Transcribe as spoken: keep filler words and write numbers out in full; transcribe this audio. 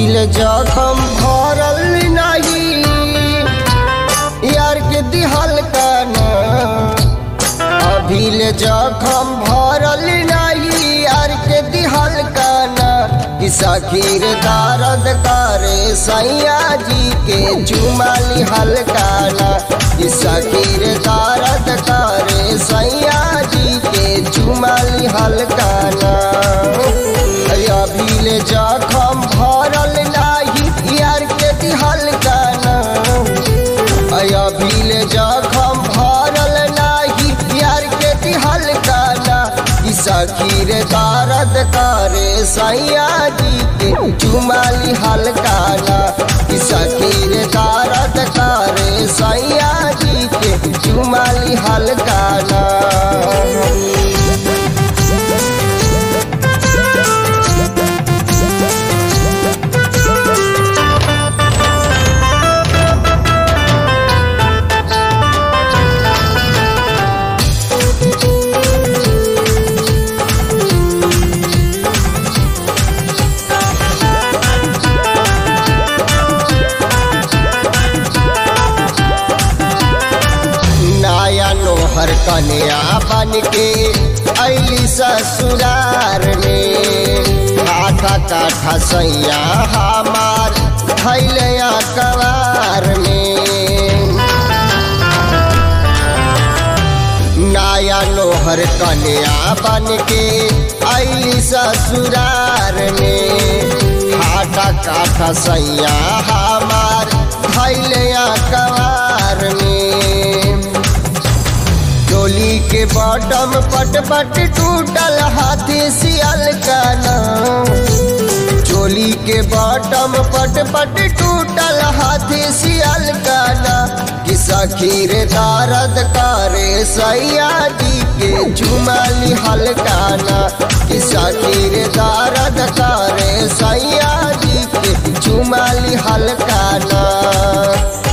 अभिल जखम भरल नहीं यार के दिहल काना। अभिल जखम भरल नहीं यार के दिहल काना। कि सखीर दर्द करे सैया जी के चुमाली हलकाना। कि सखीर दर्द करे सैया जी के चुमाली हलकाना। अभिल जखम भरल नाही यार के दिहल काना। अभिल जखम भरल नाही यार के दिहल काना। कि सखीर दर्द करे सैया जी के चुमाली हलकाना। कि सखीर दर्द करे सैया जी के चुमाली हलकाना। नोहर कन्या बन के अली ससुरार में। आठा काठा सैया हमार थैलिया कवार में। नया नोहर कन्या बन के अली ससुरार में। आठा काठा सैया हमार थैलिया कवार में। चोली के बॉटम पट पट टूटल हाथी सियल काना। चोली के बॉटम पट पट टूटल हाथी सियल काना। कि सखीर दर्द करे सैया जी के चुमाली हलकाना। कि सखीर दर्द करे सैया जी के चुमाली हलकाना।